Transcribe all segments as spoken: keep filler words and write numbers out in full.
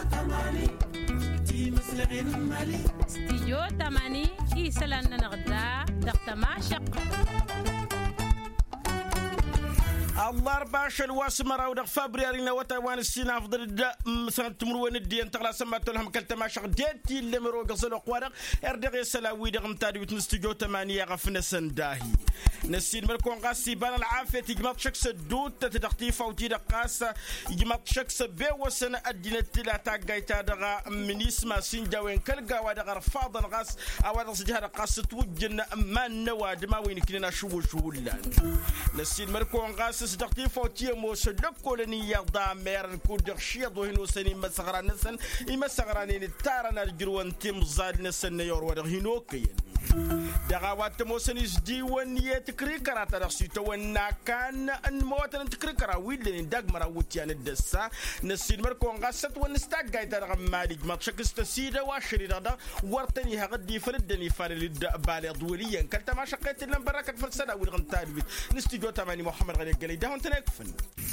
استديو تماني كيسلان نغدا دقت ماشق الله أربعة الواسمرة ودق فبراير نوتا وان السنة أفضل الدا مثلا تمرون الدي أنت خلاص سمعت لهم كلت ما شق ديتي اللي مرو قصلوا قوارق أردق يسلاوي دق متادي وتنستجو تمانية غفنا سنداهي نسين مركون قاسي بان العافية تجمع شخص الدود تتدقتيفا وتيدا قاسة يجمع شخص بي وسنة الدينة تلا تاقايتا دغا من اسم سنجا وين كالقا ودغا رفاضا غاس أولا سجهر قاسة توجن ما نواد ما وين كلنا شو شو لان نسين مركون قاسة صدقتي فوتي موسى لكولني يغدا مير كود شيض وهنو سني مسغرا نسن إما سغراني نتارنا الجروان تيم زاد نسن يور ودغ كين دغاوات موسنيس ديوان يتكري كراتا رخصيتا وانا كان المواتن تكري كرا ويلين داق مرا وتيان الدسا نسين مركون غاسات ونستاق غايتا رغم مالك ما تشكس تسيدا واشري ردا ورتني هغدي فردني فارلد بالي دوليا كالتا ما شقيت لن براكة فرسادة ولغن تالبيت نستيجو تماني محمد غني قلي دهون تنكفن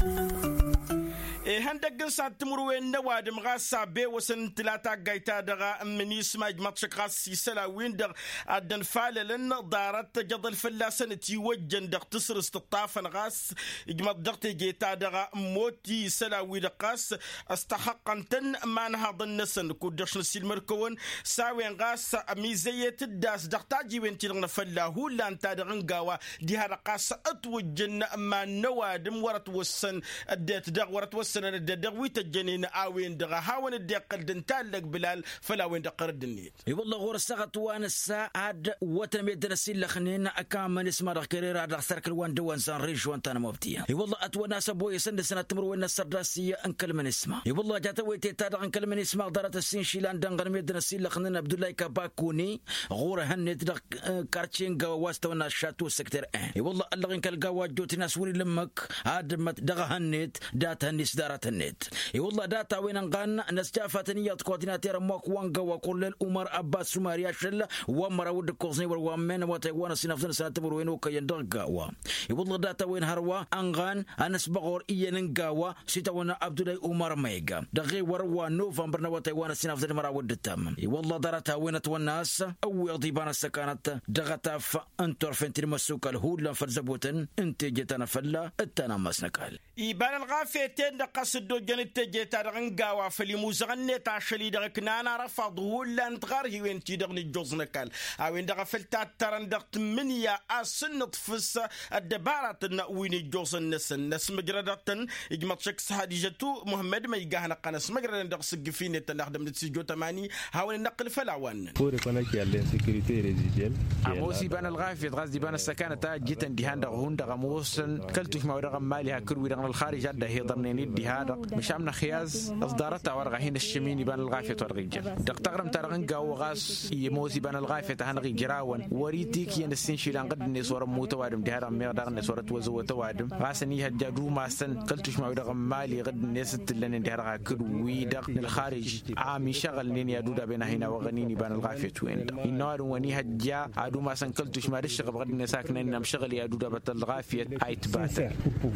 هندق سات مروين نواد مغاسا بي وسن تلاتا غايتا دغا منيس ماج ماتشك غاسي سلا ويندر ادن فاللن دارت جد الفلاسن تيوجن دغ تسر استطافن غاس اجمد دغتي جيتا دغا موتي سلا ويدقاس استحقا تن ما نهض النسن كودش نسيل مركون ساوين غاس ميزيه الداس دغتاجي وينتي دغ فلا هو لا انت دغن غاوا دي هرقاس اتوجن ما نوادم ورت وسن اديت دغ ورت وسن الدغ ويتجنين اوين دغ هاون الدق دنتالك بلال فلا وين دقرد النيت اي والله غور السغت وانا الساعد وتن ميدرسين لخنين اكامل اسمه ركرير هذا سركل وان دوان سان ريش وانت انا مبتيه اي والله اتونا سبو يسند سنه تمر وين السرداسيه انكل من اسمه اي والله جات ويتي تاد انكل من اسمه دارت السين شيلان دنغر ميدرسين لخنين عبد الله كباكوني غور هند دق كارتشين واستونا شاتو سكتر اي والله الله انكل قوا جوتي ناس ولي لمك هاد مت دغ هند دات هنس دارت النت اي والله داتا وين انغان نستافتني يتكوتنا تير موك وانغا وكل الامر عباس سماريا شل ومر ود كوزني ومن وتايوان سنفسن سنتبر وينو كيندغاوا والله داتا وين هروا انغان انس بغور اينغاوا سيتاونا عبد الله عمر ميغا دغي وروا نوفمبر نوتايوان سنفسن مرا ودتام والله دارتا وين والناس او يضيبان السكانات دغتاف انتر فنتر مسوك الهود فرزبوتن انت جتنا فلا اتنا مسنكال يبان الغافيتين قصدو جنت جيتا رنغاوا فلي موزغني تاشلي دغكنا رفض ولا نتغار وين تي دغني جوزنكال وين دغ فلتا ترن دغت منيا اسن طفس الدبارات وين جوزن نس الناس مجردتن يجمع شخص هديجتو محمد ما يغانا قناس مجرد دغ سقفين تنخدم تسجو تماني هاول نقل فلاوان فور كوناكي على سيكوريتي ريزيديال اموسي بان الغافيت غازي بان السكانه تا جيت دهان دغ هون دغ موسن كلتش ما دغ مالي كروي دغ الخارج هذا هيضرني دي هذا مش عمنا خياز اصدارتها ورغه هنا الشميني بان الغافيت ورغيجر دغ تغرم ترغن قاو غاس يموسي بان الغافيت هنغي جراون وريتيك ينسين شيلان قد نسور موتوادم دي هذا ميغدار نسور توزو توادم غاسني هجادو ما سن كلتش ما دغ مالي غد نست لن دي هذا كروي دغ الخارج عامي شغل نين يا دودا بين هنا وغنيني بان الغافيت وين النار وني هجا ادو ما سن كلتش ما دش غد نساكن مشغل يا دودا بت الغافيت هايت بات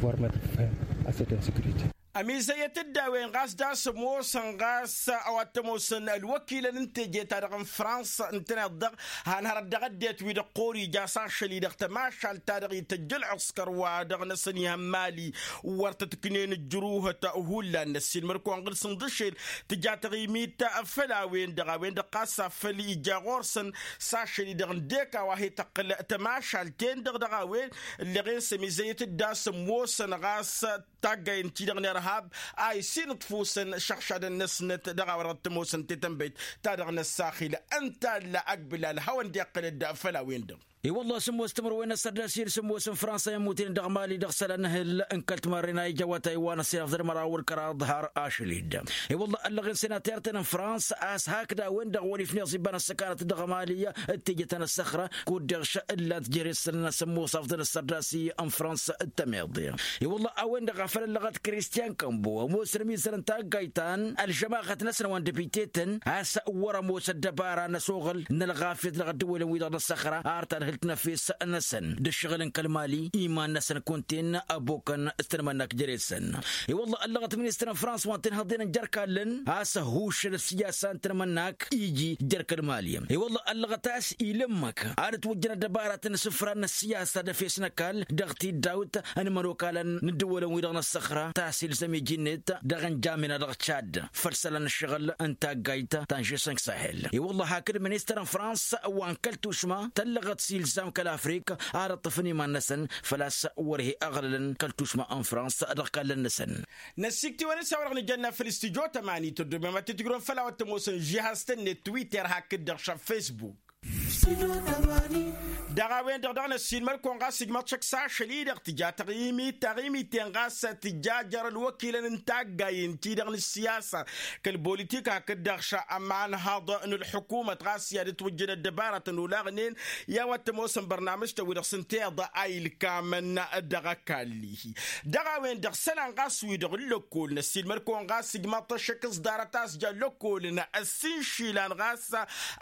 أميزية الدواء غاز داس موسن غاس أو تموسن الوكيل أنت جيت على فرنسا أنت نضغ هنهار الدغديت ويد قوري جاسا شلي دغ تماشى التاريخ تجل عسكر ودغ نسني همالي ورتتكنين الجروه تأهولا نسين مركو انقل سندشيل تجات غيميت فلا وين دغ وين دقاسا فلي جاغورسن ساشلي دغ ديكا وهي تقل تماشى التين دغ دغ وين اللي غير سميزية الداس موسن غاس تاقا انتي دغ نرهاب اي سين تفوسن شخشاد الناس نت دغا ورت موسن تتنبيت تادغ الساخي انت لا اقبل الهوان ديقل الدافلا وين دغ اي والله سمو استمر وين السرداسير سمو اسم فرنسا يموتين دغمالي دغسل انهل انكلت مارينا جوا تايوان سير افضل مراول كرا ظهر اشليد اي والله اللغين سناتيرتن فرنسا اس هكذا وين دغولي في نصيبنا السكانه الدغماليه اتجتنا الصخره كود دغش الا تجري سلنا سمو افضل السرداسي ام فرنسا التميضيه اي والله وين دغفل اللغه كريستيان كامبو مسلمي سرنتا قايتان الجماعه نسن وان ديبيتيتن اس ورا موس الدباره نسوغل نلغافيت لغدول ويد الصخره ارتن هلتنا في سنسن دشغلن كالمالي إيمان نسن كونتين أبوكن استرمناك جريسن اي والله اللغة منستر فرانس وانتن هضين جركالن هاسا هوش السياسة انترمناك يجي جرك المالي اي والله اللغة تاس يلمك عارت وجنا دبارة نسفران السياسة دفيسنا كال دغتي داوت أنا مروكالا ندولا ويدغنا الصخرة تاسيل سمي جنت دغن جامنا دغ تشاد فرسلنا الشغل انت قايتا تانجي سنك ساحل اي والله هاكر منستر فرانس وان كلتوشما تلغت سيلزام كالافريك عارت طفني ما نسن فلاس وره اغلل كلتوشما ان فرانس ادقال النسن نسيكتي وانا ساورغ نجنا في الاستيجو تماني تدو ما تتقرون فلا وتموسن جهازتن تويتر هكذا فيسبوك دعوين دعنا السينما الكونغرس سيجمات شك ساعة شليدة تجا تغيمي تغيمي تنغاس تجا جر الوكيل انتاجين تيدغن السياسة كالبوليتيك هكذا شا أمان هذا إنه الحكومة تغاسية توجد الدبارة نولاغنين يا وتموسم برنامج تويدغ سنتير ضايل كامن دغا كاليه دعوين دغ سنان غاس ويدغ اللوكول السينما الكونغرس سيجمات شك صدارتاس جا لوكول السنشيلان غاس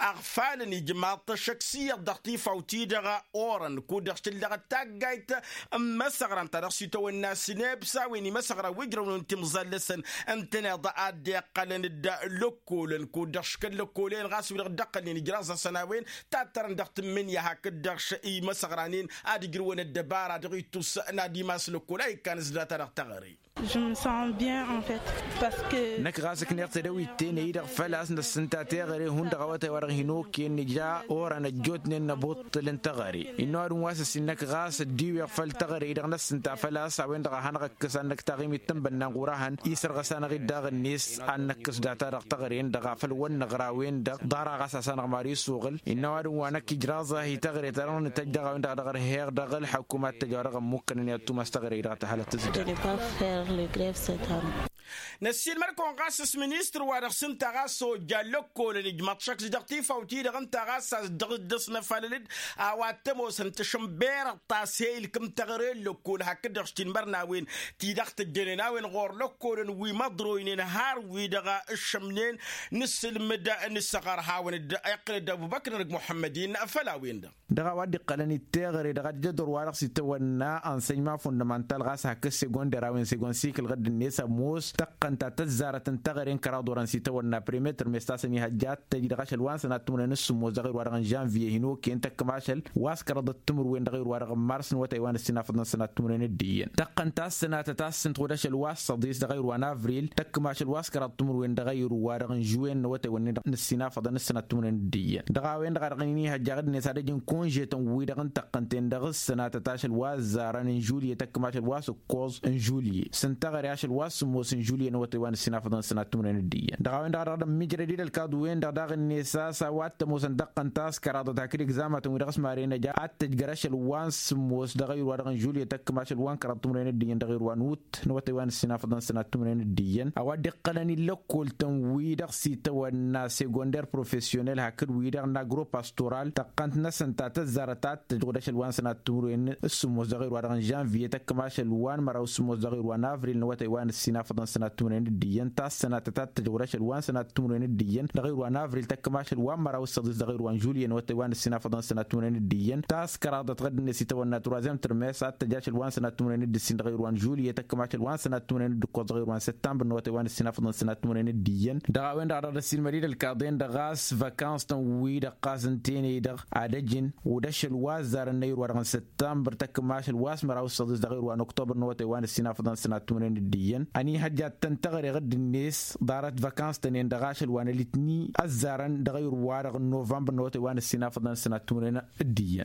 أغفال نجمع الشخصية ضغطي فوتي دغا أورن كودرت دغا تاجايت مسغرا ترسي تو الناس نبسا ويني مسغرا ويجرون انت مزلسن انتنا ضا دقلن الدا لوكولن كودرش كلوكولين غاس ودغ دقلن جراز سناوين تاترن دغت من يا هكدرش اي مسغرانين ادي جرون الدبارة دغيتوس نادي ماس لوكولاي كان زدات تغري. Je me sens bien en fait parce que نك غاسك نيرت دوي تين يدغ فلاس نسنتاتي غري هون دغواتي ورغ هنو كين نجا اورا نجوت نبوت لنتغري انو ارون واسس انك غاس ديو فل تغري دغ نسنتا فلاس وين دغ هنغ كسانك تغيمي تنبن غوراهن يسر غسان غي دغ النيس انك سداتا دغ تغرين دغ فل ون غراوين دغ دارا غاسان ماري سوغل انو ارون وانك جرازه هي تغري ترون تجدغ وين دغ هير دغ الحكومه تجارغ ممكن ان يتم استغري دغ تحله تزد le grève cette année. نسيل مركون غاسس منيستر ورسن تغاسو جالوكو لنجمات شخص دغتي فوتي دغن تغاسس دغدس نفالد اواتمو سنتشمبير تاسيل كم تغريل لوكو هكذا شتين برناوين تي دغت الجنيناوين غور لوكو وي مدروين نهار وي دغا الشمنين نسل مدا نسغر هاون يقل ابو بكر محمدين فلاوين دغا وادي قلني تغري دغا جدر ورق ستونا انسيما فوندامنتال غاس هكا سيكوندراوين سيكون سيكل غد الناس موس تقن تتزارة تنتغرين كرادوران سيتونا بريمتر مستاسني هجات تجد غاشل وان سنة تمر نص موزغير ورغن جانفي هنو كين تكماشل واسكر ضد تمر وين دغير ورغن مارس وتايوان السنة فضن سنة تمرين الدين تقن تاس سنة تاس سنت وداش الواس صديس دغير وان افريل تكماشل واسكر التمر وين دغير ورغن جوين وتايوان السنة فضن السنة تمرين الدين دغا وين دغرغني هجاغد نسا دجن كونجي تنوي دغن تقن تندغ السنة تاشل واس زاران جولي تكماشل واس كوز جولي سنتغري عشل واس موس جولي وتايوان السنة فضن السنة تمرين الدين دغا دغا مجرد الكادوين دغا النساء سوات موسن دقن تاس كرادو تاكري اكزاما تمري رسم مارينا جا اتجرش الوانس موس دغا ورغن جولي تكماش الوان كراد تمرين الدين دغا وانوت نوتايوان السنة فضن السنة تمرين الدين اود قلني لوكول تنوي دغ سيتا ونا سيكوندير بروفيسيونيل هاكر ويدغ ناغرو باستورال تقنت نسن تات زارتات تجودش الوان سنة تمرين السموس دغا ورغن جانفي تكماش الوان مرا السموس دغا وان افريل نوتايوان السنة فضن السنة تمرين الدين تاس سنة تات تجودش الوان سنة تمرين الدين دغا وان افريل تكماش الوان مرا الصديس دغا وان جوليان وتايوان السنة فضن سنة تمرين الدين تاس كرادة غد نسيتا ونا ترازم ترميس تجاش الوان سنة تمرين الدين دغا وان جوليا تكماش الوان سنة تمرين دكو دغا وان سبتمبر وتايوان السنة فضن سنة تمرين الدين دغا وين دغا السين مريد الكادين دغاس فاكانس تنوي دقاسنتيني دغ عدجن ودش الواز زار النير ورغن سبتمبر تكماش الواس مرا الصديس دغا وان اكتوبر وتايوان السنة فضن سنة تمرين الدين اني حاجات تنتغري غد الناس دارت فاكانس تنين دغاش الوان لتني الزارن دغا ورغ نوفمبر نوتايوان السنة فضن سنة تمرين الدين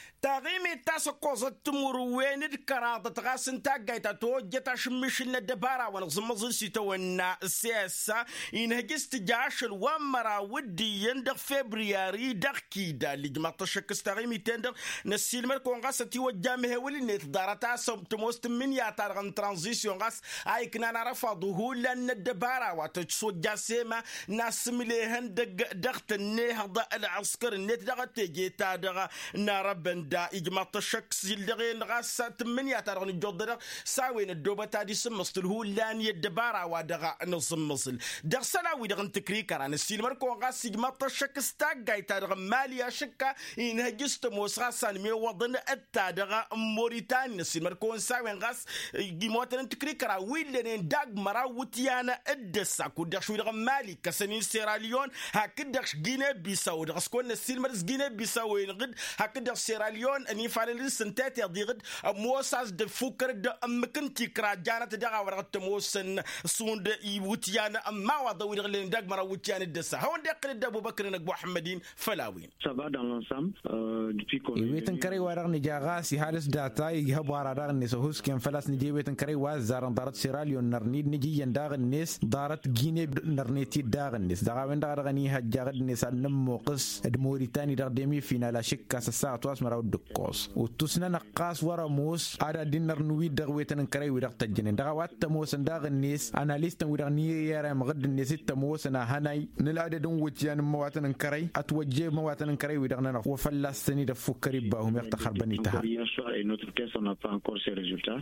تغيمي تاسو قوزة تمر وين الكرادة تغاسن تاقايتا توجتا شمشن الدبارة ونغزمزن سيتونا السياسة إنهجست جاشل ومرا ودي يندغ فبراير دغ كيدا اللي جمعت الشكس تغيمي تندغ نسيل مركون غاسة تيوجامه ولي نتدارتا سوم تموست من ياتارغن ترانزيسيون غاس ايكنا نعرف وضوه لأن الدبارة وتشو جاسيما ناس مليهن دق دغت النيه ضاء العسكر النت دغت تجي تادغا ناربن دا إجماع الشخص اللي غاسة تمنية ترغن الجودر ساوين الدوبة تادي سمصل هو لان يدبارة ودغا نصم مصل دغ سلاوي دغن تكريكر عن السيل مركو غاس إجماع الشخص تاقاي تادغ ماليا شكا إنها جست موسغاسان مي وضن التادغا موريتاني السيل مركو ساوين غاس إجماع تكريكر ويلين داق مرا وتيانا الدسا كودغ شو دغ مالي كسنين سيراليون هكدغ جيني بيساو دغ سكون السيل مرز جيني بيساو ينغد هكدغ سيراليون أني فعلا سنتات يضيغد موساس دفوكر د أمكن تكرا جانت دغا ورغت موسن سوند وتيانا ما وضوي دغ لين داق مرا وتيانا الدسا هون دقل د أبو بكر نك محمدين فلاوين سبا dans l'ensemble depuis qu'on ويتن كري ورغ نجاغا سي حالس داتاي يهب ورغ نسوس كان فلاس نجي ويتن كري وازار دارت سيراليون نرنيد نجي ينداغ الناس دارت جيني نرنيتي داغ الناس داغا وين داغ غني هجاغ الناس نمو قص موريتاني داغ ديمي فينال شك ساعه تواس مراو دكوس وتسنا نقاس ورا موس ada dinner nuwi dag wetan kare wi dag tajene daga watta mosan dag nis analyst wi dag ni yara magad ni sitta mosana hanay nil ada dun wuciyan mawatan kare atwajje mawatan kare wi dag na wa fallasani da fukari ba hum yaqta kharbani ta et notre test on n'a pas encore ces résultats.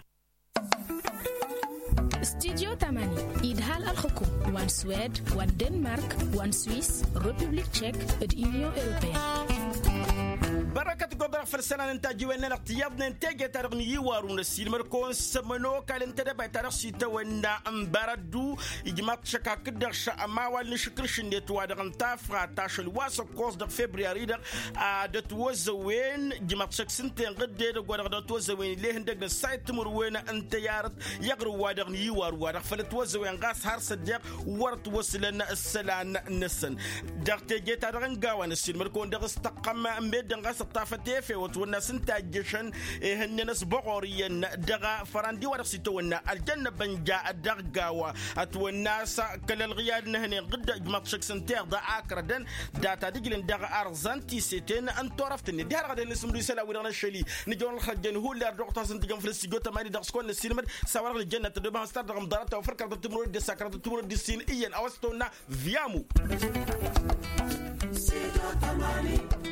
استديو تمانية إدهال الحكوم وان سويد وان دنمارك وان سويس ريبوبليك تشيك اليونيون أوروبية بركة قدر فرسنا ننتاج وين الاقتياض ننتاج ترغني يوارون السيل مركون سمنو كالن تدبع ترغسي تونا امبردو إجماع شكا كدر شاما والنشكر شندت وادغن تافرا تاشل واسو كوز دغ فبراير دغ دت وزوين إجماع شك سنتين غدي دغ ودغ دت وزوين ليه دغ سايت مروين انت يارت يغرو وادغن يوار وادغ فلت وزوين غاس هار صدق ورت وصلنا السلان نسن دغ تيجي ترغن غاوان السيل مركون دغ استقام امبد غاس طافتي في وتونا سنتا جشن هن ناس بقوريا دغا فرندي ورسيتونا الجنه بنجا دغاوا اتونا كل الغياد نهني قد جماعه شك سنتير دا اكردن داتا ديجلن دغا ارزانتي سيتين ان طرفتني دي غادي نسم دي سلا ودنا شلي نجون الخجن هو اللي دكتور سنت جم في الاستيجو تماري دغ سكون السينما سوار الجنه تدبا ستار دغ مدارات وفركر تمر دي سكرت تمر دي سين اين اوستونا فيامو سيدو تماني